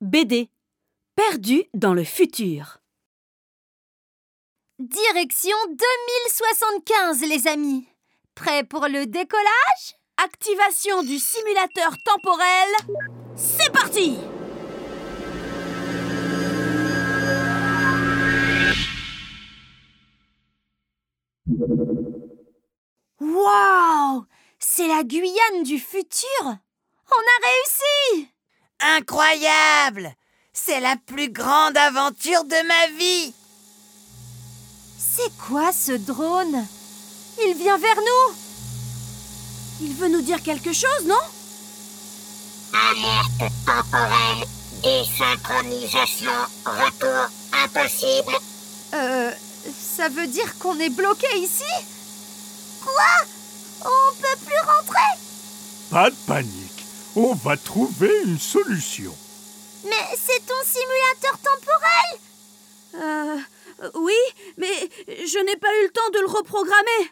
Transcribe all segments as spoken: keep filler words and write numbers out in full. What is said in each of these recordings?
B D. Perdu dans le futur. Direction deux mille soixante-quinze, les amis. Prêts pour le décollage? Activation du simulateur temporel. C'est parti! Waouh! C'est la Guyane du futur! On a réussi! Incroyable! C'est la plus grande aventure de ma vie! C'est quoi ce drone? Il vient vers nous! Il veut nous dire quelque chose, non? Alerte temporelle, désynchronisation, retour impossible. Euh, ça veut dire qu'on est bloqué ici? Quoi? On peut plus rentrer? Pas de panique, on va trouver une solution. Mais c'est ton simulateur temporel? Euh... Oui, mais je n'ai pas eu le temps de le reprogrammer.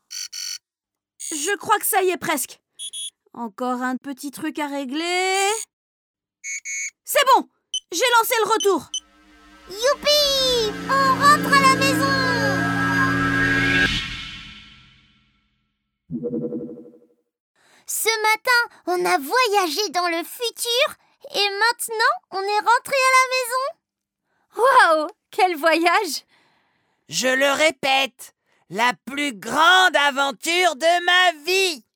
Je crois que ça y est presque. Encore un petit truc à régler. C'est bon! J'ai lancé le retour. Youpi! On rentre à la maison! Ce matin, on a voyagé dans le futur et maintenant, on est rentré à la maison. Waouh! Quel voyage! Je le répète, la plus grande aventure de ma vie!